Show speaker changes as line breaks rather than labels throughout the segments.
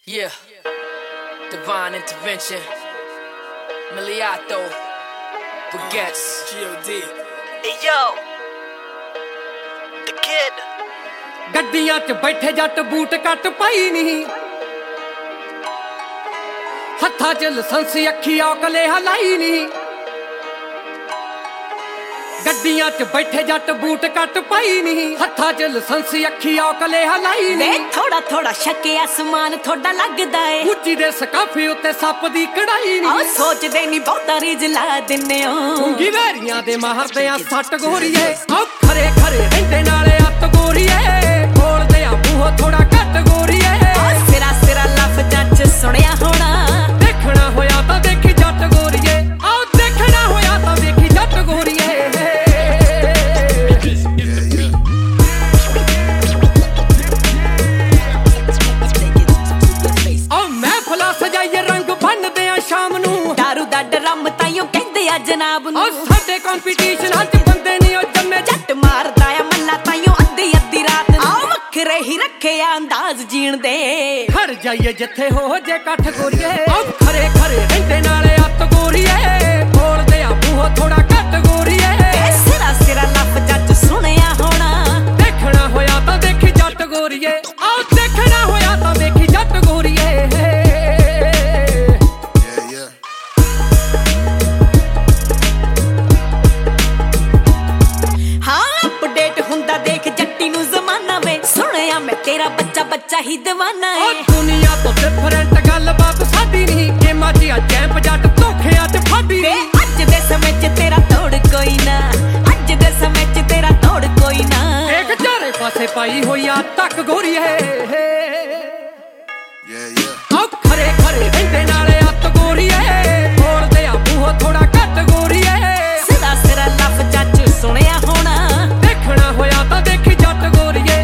Yeah, divine intervention. Miliato, Baguettes, G.O.D.
Hey yo, the kid.
ਗੱਡੀਆਂ 'ਚ ਬੈਠੇ ਜੱਟ ਬੂਟ ਕੱਟ ਪਾਈ ਨਹੀਂ, ਹੱਥਾਂ 'ਚ ਲਾਇਸੈਂਸ ਅੱਖੀ ਔਕਲੇ ਹਲਾਈ ਨਹੀਂ। ਗੱਡੀਆਂ 'ਚ ਬੈਠੇ ਜੱਟ ਬੂਟ ਕੱਟ ਪਾਈ ਨਹੀਂ, ਹੱਥਾਂ 'ਚ ਲਾਇਸੈਂਸ ਅੱਖੀ ਔਕਲੇ ਹਲਾਈ ਨਹੀਂ।
ਥੋੜਾ ਥੋੜਾ ਸ਼ੱਕ ਅਸਮਾਨ ਥੋੜਾ ਲੱਗਦਾ ਏ,
ਉੱਚੀ ਦੇ ਸਕਾਫੇ ਉੱਤੇ ਸੱਪ ਦੀ ਕੜਾਈ ਨਹੀਂ।
ਆ ਸੋਚਦੇ ਨਹੀਂ ਬਹੁਤਾ ਰੀਝ ਲਾ ਦਿੰਨੇ ਓ,
ਚੁੰਗੀ ਵੈਰੀਆਂ ਦੇ ਮਾਰਦੇ ਆ ਸੱਟ ਗੋਰੀਏ। ਆ ਖਰੇ ਖਰੇ ਰਹਿੰਦੇ ਨਾਲੇ ਅੱਤ ਗੋਰੀਏ, ਬੋਲਦੇ ਆ ਮੂੰਹ ਥੋੜਾ ਘੱਟ ਗੋਰੀਏ।
ਸਿਰਾ ਸਿਰਾ ਲਫ਼ਜ਼ਾਂ 'ਚ ਸੁਣਿਆ ਹੋਣਾ,
ਦੇਖਣਾ ਹੋਇਆ ਤਾਂ ਦੇਖੀ ਜੱਟ ਗੋਰੀਏ। ਆ ਦੇਖਣਾ ਹੋਇਆ ਤਾਂ ਦੇਖੀ ਜੱਟ ਗੋਰੀਏ। ਸ਼ਾਮ ਨੂੰ
ਦਾਰੂ ਦਾ ਡਰਮ ਤਾਈਓ ਕਹਿੰਦੇ ਆ ਜਨਾਬ ਨੂੰ।
ਸਾਡੇ ਕੰਪੀਟੀਸ਼ਨ ਅੱਜ ਬੰਦੇ ਨਹੀਂ ਉਹ ਜੰਮੇ,
ਜੱਟ ਮਾਰਦਾ ਆ ਮੱਲਾ ਤਾਈਓ ਅੱਧੀ ਅੱਧੀ ਰਾਤ ਨੂੰ। ਆ ਵੱਖਰੇ ਹੀ ਰੱਖੇ ਆ ਅੰਦਾਜ਼ ਜੀਣ ਦੇ,
ਘਰ ਜਾਈਏ ਜਿੱਥੇ ਹੋ ਜੇ ਇਕੱਠ ਗੋਰੀਏ। ਖਰੇ ਖਰੇ ਰਹਿੰਦੇ ਨਾਲੇ ਅੱਤ ਗੋਰੀਏ, ਬੋਲਦੇ ਆ ਮੂੰਹ ਥੋੜਾ ਘੱਟ ਗੋਰੀਏ।
ਸਿਰਾ ਸਿਰਾ ਲਫ਼ਜ਼ਾਂ 'ਚ ਸੁਣਿਆ ਹੋਣਾ,
ਦੇਖਣਾ ਹੋਇਆ ਤਾਂ ਦੇਖੀ ਜੱਟ ਗੋਰੀਏ। ਆ ਦੇਖਣਾ ਹੋਇਆ ਤਾਂ ਦੇਖੀ ਜੱਟ ਗੋਰੀਏ।
ਤੇਰਾ ਬੱਚਾ ਬੱਚਾ ਹੀ دیਵਾਨਾ ਏ।
ਦੁਨੀਆ ਤੋਂ ਡਿਫਰੈਂਟ ਗੱਲਬਾਤ ਸਾਡੀ ਨਹੀਂ, ਗੇਮਾਂ 'ਚ ਆ ਚੈਂਪ ਜੱਟ ਧੋਖਿਆਂ 'ਚ ਫਾਡੀ ਨਹੀਂ।
ਅੱਜ ਦੇ ਸਮੇਂ 'ਚ ਤੇਰਾ ਤੋੜ ਕੋਈ ਨਾ, ਅੱਜ ਦੇ ਸਮੇਂ 'ਚ ਤੇਰਾ ਤੋੜ ਕੋਈ ਨਾ।
ਇੱਕ ਚਾਰੇ ਪਾਸੇ ਪਾਈ ਹੋਈ ਆ ਤੱਕ ਗੋਰੀਏ। ਆ ਖਰੇ ਖਰੇ ਰਹਿੰਦੇ ਨਾਲੇ ਅੱਤ ਗੋਰੀਏ, ਬੋਲਦੇ ਆ ਮੂੰਹ ਥੋੜਾ ਘੱਟ ਗੋਰੀਏ।
ਸਿਰਾ ਸਿਰਾ ਲਫ਼ਜ਼ਾਂ 'ਚ ਸੁਣਿਆ ਹੋਣਾ,
ਦੇਖਣਾ ਹੋਇਆ ਤਾਂ ਦੇਖੀ ਜੱਟ ਗੋਰੀਏ।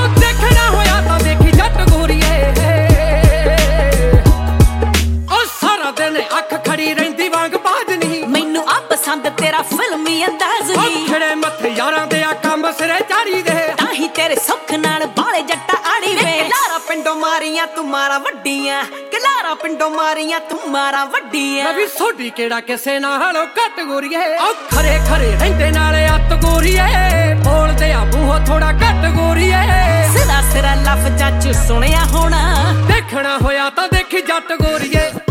ਅੱਖ ਖੜੀ ਰਹਿੰਦੀ ਵਾਂਗ ਬਾਜ ਨਹੀਂ,
ਮੈਨੂੰ ਆ ਪਸੰਦ ਤੇਰਾ ਫਿਲਮੀ ਅੰਦਾਜ਼ ਨਹੀਂ।
ਖੜੇ ਮੱਥੇ ਯਾਰਾਂ ਦੇ ਆ ਕੰਮ ਸਿਰੇ ਚਾੜੀ ਦੇ,
ਤਾਂ ਹੀ ਤੇਰੇ ਸੁੱਖ ਨਾਲ ਬਾਲੇ ਜੱਟਾ ਆੜੀ ਵੇ। ਕਲਾਰਾ ਪਿੰਡੋਂ ਮਾਰੀਆਂ ਤੂੰ ਮਾਰਾਂ ਵੱਡੀਆਂ, ਕਲਾਰਾ ਪਿੰਡੋਂ ਮਾਰੀਆਂ ਤੂੰ ਮਾਰਾਂ ਵੱਡੀਆਂ।
ਵੀ ਸੋਡੀ ਕਿਹੜਾ ਕਿਸੇ ਨਾਲੋਂ ਘੱਟ ਗੋਰੀਏ। ਆ ਖਰੇ ਖਰੇ ਰਹਿੰਦੇ ਨਾਲੇ ਅੱਤ ਗੋਰੀਏ, ਬੋਲਦੇ ਆ ਮੂੰਹ ਥੋੜਾ ਘੱਟ ਗੋਰੀਏ।
ਸਿਰਾ ਸਿਰਾ ਲਫ਼ਜ਼ਾਂ 'ਚ ਸੁਣਿਆ ਹੋਣਾ,
ਦੇਖਣਾ ਹੋਇਆ ਤਾਂ ਦੇਖੀ ਜੱਟ ਗੋਰੀਏ।